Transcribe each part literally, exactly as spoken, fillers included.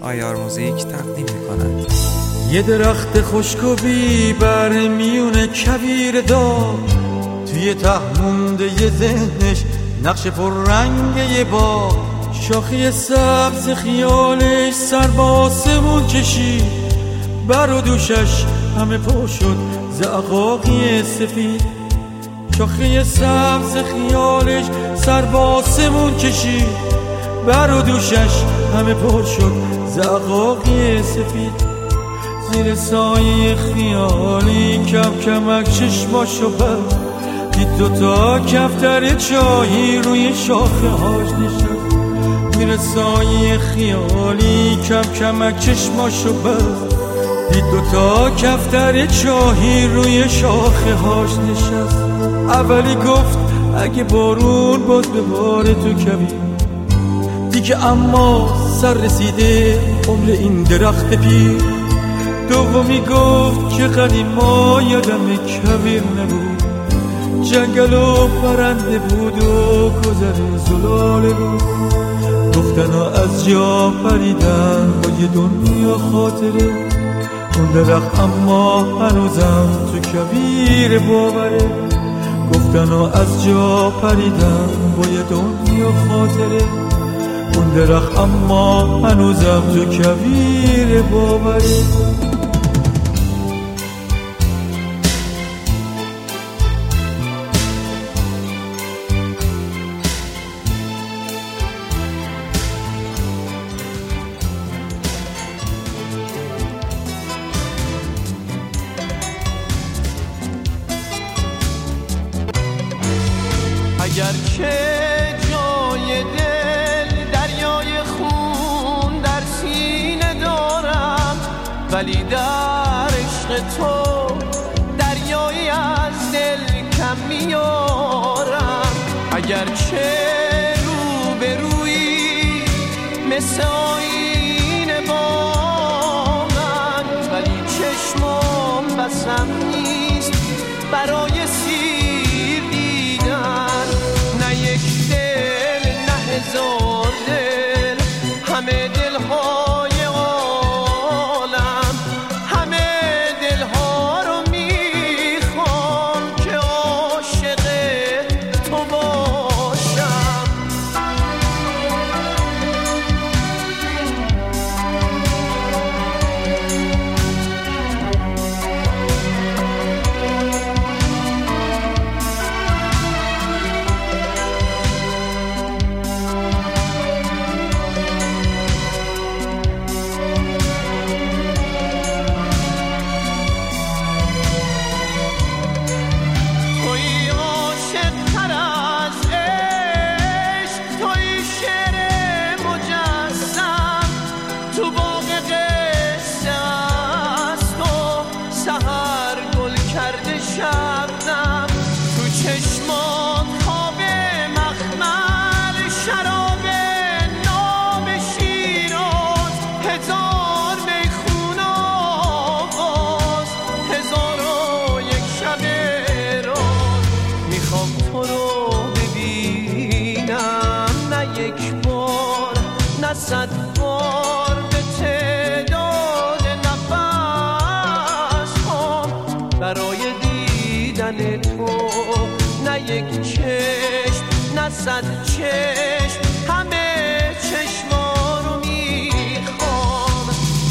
آیار موزیک تقدیم می‌کند. یه درخت خشک و بی بر میونه کویر دار، توی ته مونده یه ذهنش نقش پر رنگ یه باغ. شاخی سبز خیالش سر با آسمون کشید، بر و دوشش همه پر شد زعقاقی سفید. شاخی سبز خیالش سر با آسمون کشید، بر و دوشش همه پر شد زعقاقی سفید. زیر سایه خیالی کم کمک چشماشو بست، دید دوتا کفتر چایی روی شاخه هاش نشست. زیر سایه خیالی کم کمک چشماشو بست، دید دوتا کفتر چاهی روی شاخه هاش نشست. اولی گفت اگه بارون باز به بار تو کویر، دیگه اما سر رسیده عمر این درخت پیر. دومی گفت که قدیما یادم کویر نبود، جنگل و پرنده بود و گذر زلاله بود. گفتنا از جا پریدن با یه دنیا خاطره، اون درخت اما هنوزم تو کویر باوره. گفتنا از جا پریدن با یه دنیا خاطره، اون درخت اما هنوزم تو کویر باوره. اگر که جای دل دریای خون در سینه دارم، ولی در عشق تو دریایی از دل کم میارم. اگر که رو به روی مثل آینه با من، ولی چشمام بسم نیست برای سیر دیدن. نه یک دل نه هزار دل، همه دلهای عالم، همه دلها رو میخوام که عاشق تو باشم. شبنم تو چشمات خواب مخمل، شراب ناب شیراز، هزار میخونه آواز، هزار و یک شب راز. میخوام تو رو ببینم، نه یک بار نه صد بار، به تعداد نفس هم برای تو. نه یک چشم نه صد چشم، همه چشما رو میخوام.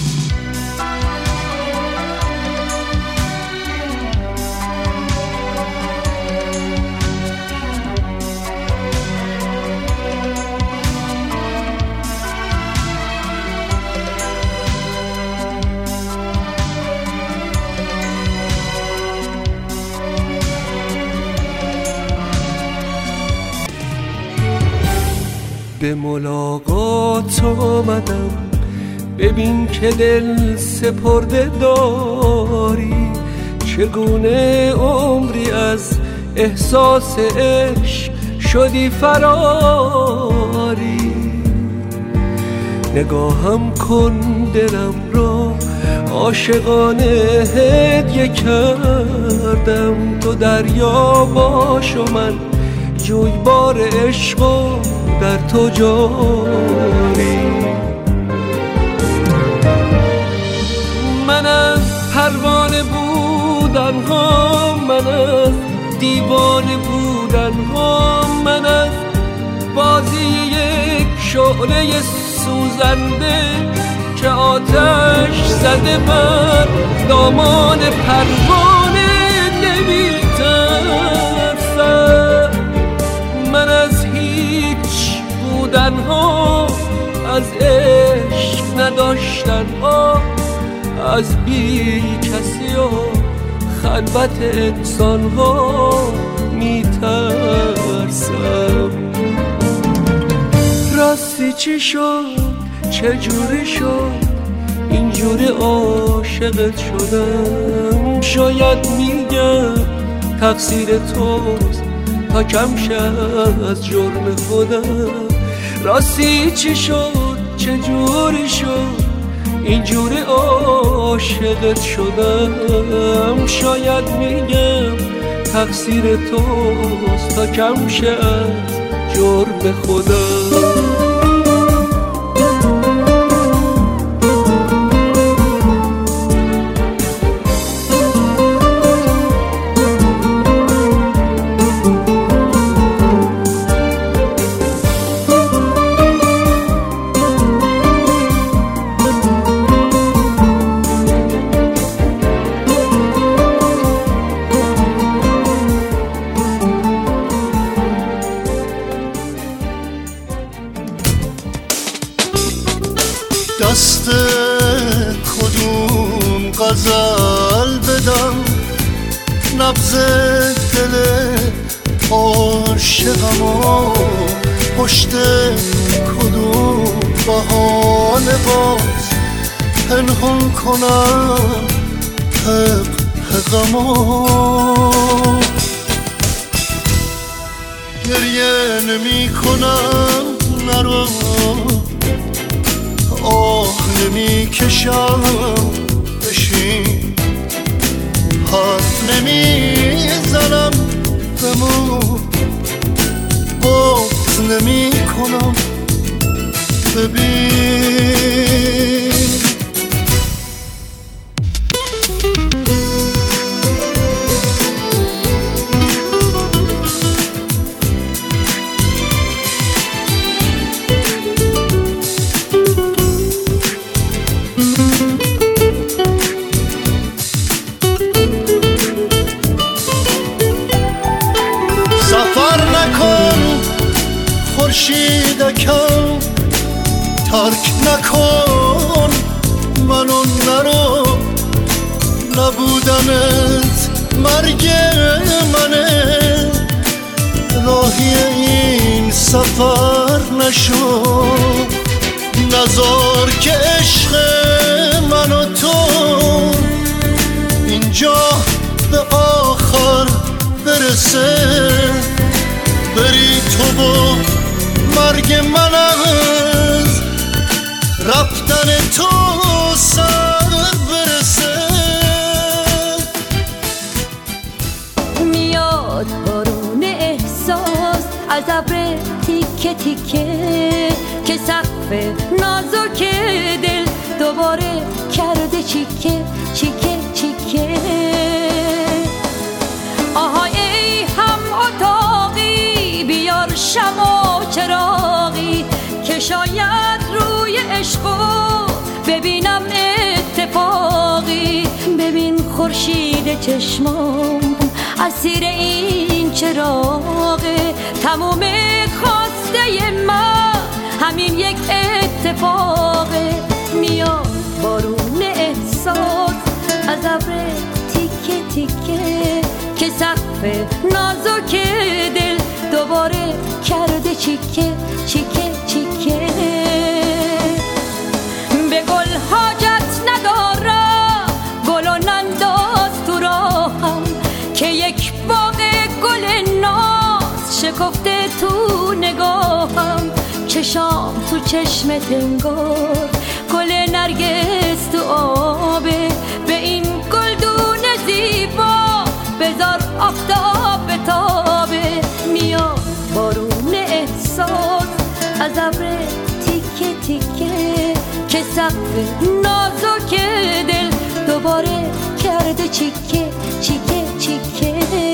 به ملاقات آمدم، ببین که دل سپرده داری. چگونه عمری از احساس عشق شدی فراری. نگاهم کن دلم را عاشقانه هدیه کردم. تو دریا باش و من جویبار عشق و در تو جاری. بودن ها، من از دیوانه بودن ها، من از بازی یک شعله سوزنده که آتش زده بر دامان پروانه نمی‌ترسم. من از هیچ بودن ها، از عشق نداشتن ها، از بی کسی و خلوت انسان ها میترسم. راستی چی شد؟ چجوری شد؟ اینجوری عاشقت شدم. شاید میگم تقصیر توست تا کم شد از جرم خودم. راستی چی شد؟ چجوری شد؟ اینجوری عاشقت شدم. شاید میگم تقصیر توست تا کم شد جرم خودم. دست کدوم غزل بدم، نبض دل عاشقمو پشت کدوم بهانه باز پنهان کنم حق حقمو. گریه نمی کنم نرو، آه نمی کشم بشین، حرف نمی زنم بمون، بغض نمی کنم ببین. خورشیدکم ترک نکن منو، نرو نبودنت مرگ منه. راهی این سفر نشو، نذار که عشق من و تو اینجا به آخر برسه. بری تو با مرگ من از رفتن تو سر برسه. میاد بارون احساس از ابر تیکه تیکه که سقف نازک دل دوباره کرده چیکه چیکه چیکه. آهای ای هم اتاقی بیار شمع و چراغی که شاید روی عشقو ببینم اتفاقی. ببین خورشید چشمام اسیر این چراغه، تموم خواسته من همین یک اتفاقه. میاد بارون احساس از ابر تیکه تیکه که سقف نازک دل دوباره کرده چیکه چیکه چیکه. به گل حاجت ندارم گل و ننداز تو راهم که یک باغ گل ناز شکفته تو نگاهم. چشام تو چشمت انگار گل نرگس تو آبه. به این گلدون زیبا بذار آفتاب بتابه. میاد بارون احساس از ابر تیکه تیکه که سقف نازک دل دوباره کرده چیکه چیکه چیکه.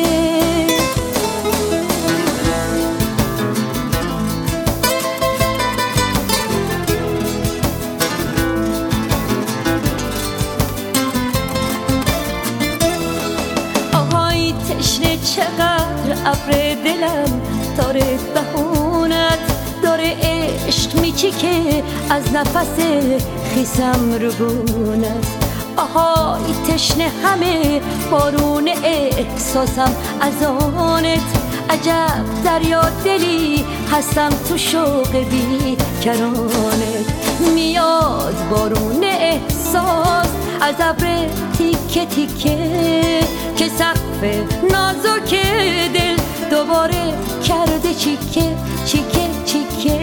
آهای تشنه چقدر ابر دلم داره بهونت داره عشق میچیکه از نفس خیسم رو بونت. آهای تشنه همه بارون احساسم از آنت عجب دریا دلی هستم تو شوق بی کرانت. میاد بارون احساس از ابر تیکه تیکه که سقف نازک دل دوباره کرده چیکه چیکه چیکه.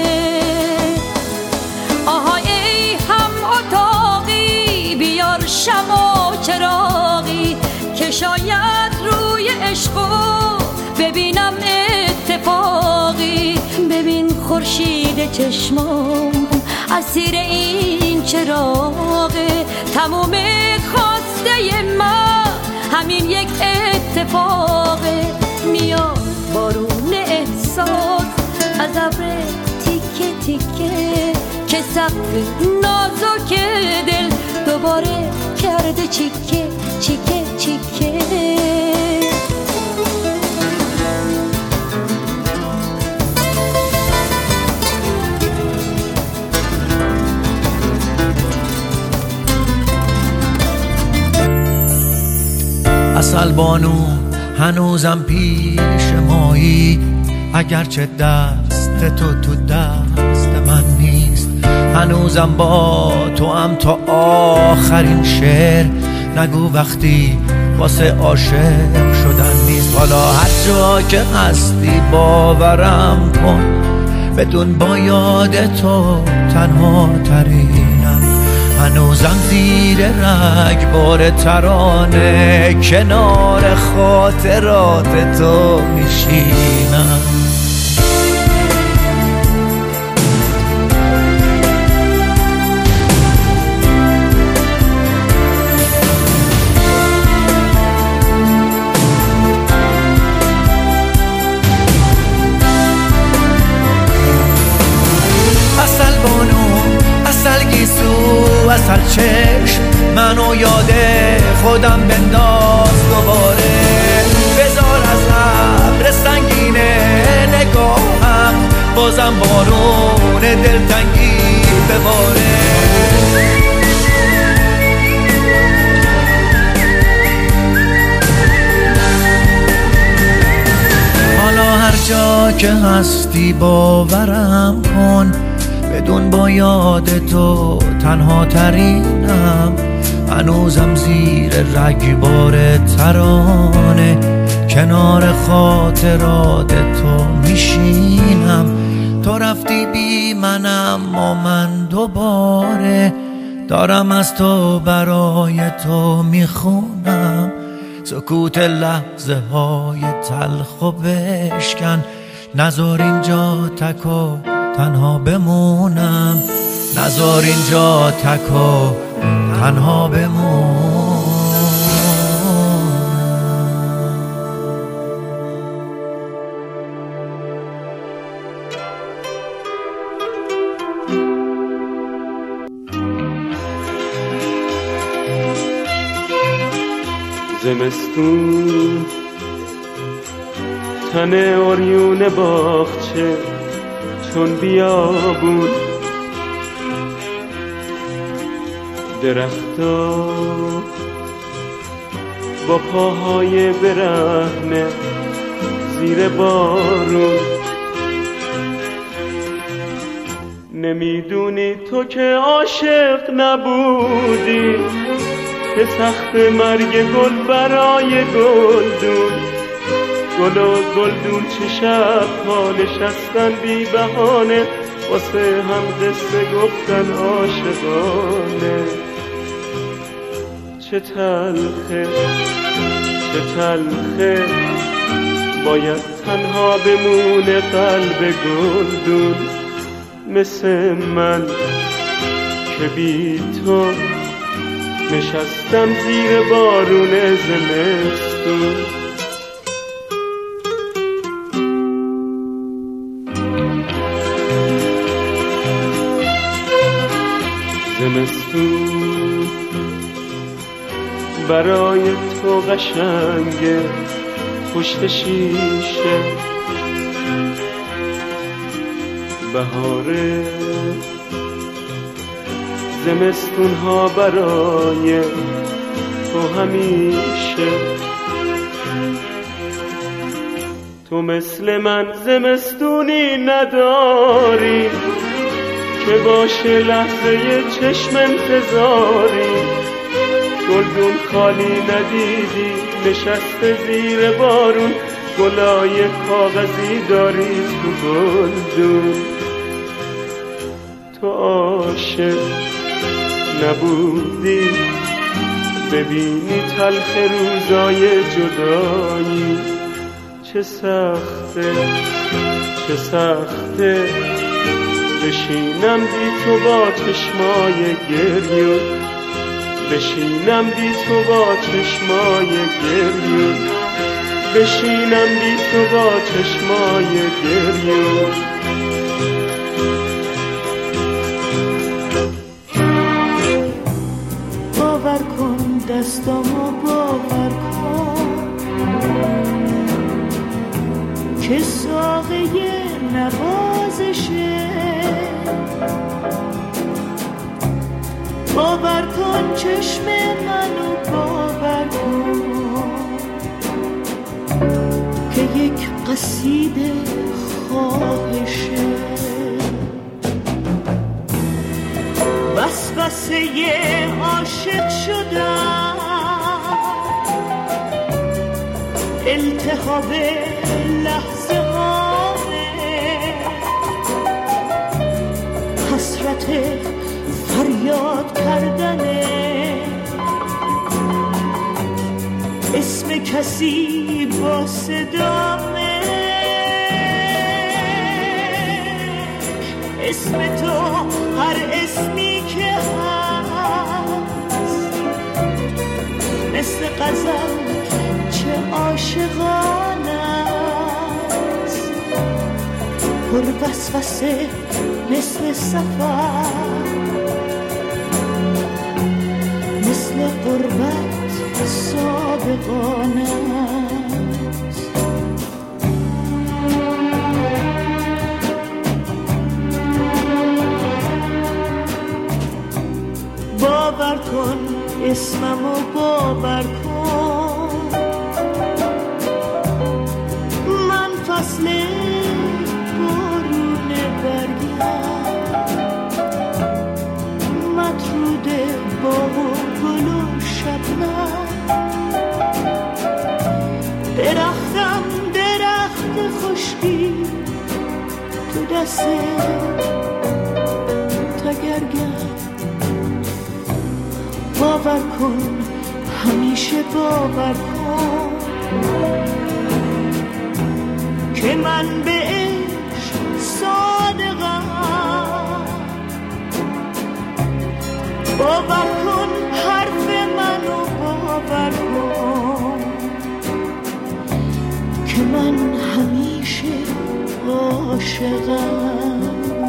آهای ای هم اتاقی بیار شمع و چراغی که شاید روی عشقو ببینم اتفاقی. ببین خورشید چشمام اسیر این چراغه تموم خواسته من همین یک اتفاقه. میاد بارون احساس از ابر تیکه تیکه که سقف نازک دل دوباره کرده چیکه چیکه چیکه. عسل بانو هنوزم پیش مایی اگرچه دست تو تو دست من نیست. هنوزم با تو هم تا آخرین شعر نگو وقتی واسه عاشق شدن نیست. حالا هر جا که هستی باورم کن بدون با یاد تو تنها ترینم. هنوزم زیر رگبار ترانه کنار خاطرات تو میشینم. اصل چشم منو یاد خودم بنداز دوباره. بذار از ابر سنگین نگاهم بازم بارون دلتنگی بباره. حالا هر جا که هستی باورم کن بدون با یاد تو تنها ترینم. هنوزم زیر رگبار ترانه کنار خاطرات تو میشینم. تو رفتی بی منم و من دوباره دارم از تو برای تو میخونم. سکوت لحظه های تلخ و بشکن نذار اینجا تک و تنها بمونم. نذار اینجا تک و تنها بمونم. زمستون تن اوریون باغچه چون بیابون درختا با پاهای برهنه زیر بارون. نمیدونی تو که عاشق نبودی که سخت مرگ گل برای گلدون. گل و گلدون چه شب ها نشستن بی بهانه واسه هم قصه گفتن عاشقانه. چه تلخه چه تلخه باید تنها بمونه قلب گلدون مثل من که بی تو نشستم زیر بارون زمستون. زمستون برای تو قشنگه پشت شیشه، بهاره زمستون ها برای تو همیشه. تو مثل من زمستونی نداری که باشه لحظه چشم انتظاری. گلدون خالی ندیدی نشسته زیر بارون، گلای کاغذی داری تو گلدون. تو عاشق نبودی ببینی تلخ روزای جدایی. چه سخته چه سخته بشینم بی تو با چشمای گریون، بشینم بی تو با چشمای گریون، بشینم بی تو با چشمای گریون. باور کن دستامو باور کن که ساقه نوازشه. باور کن چشم منو باور کن که یک قصیده خواهشه. وسوسه عاشق شدم، التهاب لحظه هامه، حسرت فریاد کردنه، اسم کسی با صدامه، اسم تو هر اسمی که هست مثل غزل چه عاشقانه است، پر وسوسه مثل سفر، مثل غربت صادقانه است. باور کن اسممو باور کن، من فصل بارون برگم، مطرود باغ و گل و شبنم، درختم درخت خشکی تو دست تگرگم. باور کن همیشه باور کن که من به عشق صادقم. باور کن حرف منو باور کن که من همیشه عاشقم.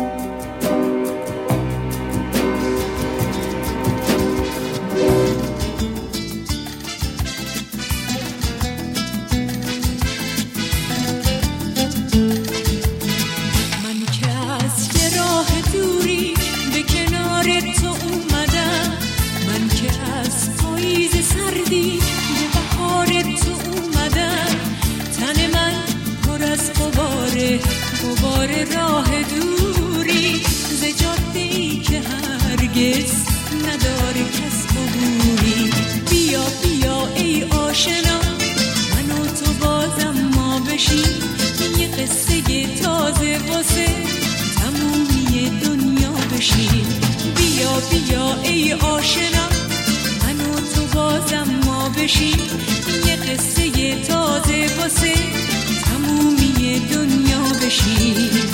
راه دوری ز جاده‌ای که هرگز نداره کس عبوری. بیا بیا ای آشنا من و تو بازم ما بشیم، یه قصه تازه واسه تمومی دنیا بشیم. بیا بیا ای آشنا من و تو بازم ما بشیم، یه قصه تازه واسه تمومی دنیا بشیم.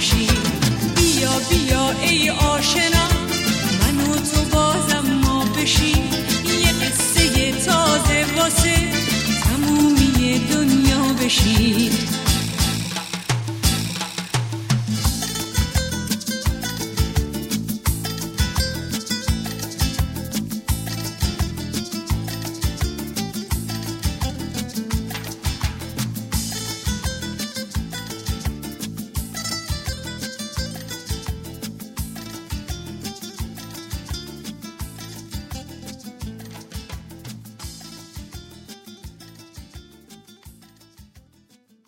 باشیم. بیا بیا ای آشنا، من و تو بازم ما بشیم. یه قصه تازه واسه تمومی دنیا بشیم.